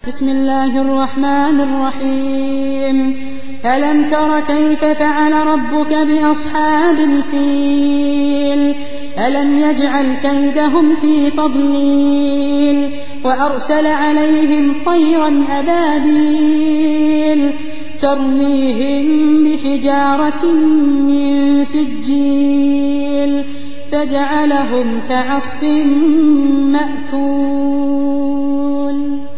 بسم الله الرحمن الرحيم. ألم تر كيف فعل ربك بأصحاب الفيل؟ ألم يجعل كيدهم في تضليل وأرسل عليهم طيرا أبابيل ترميهم بحجارة من سجيل فجعلهم كعصف مأكول.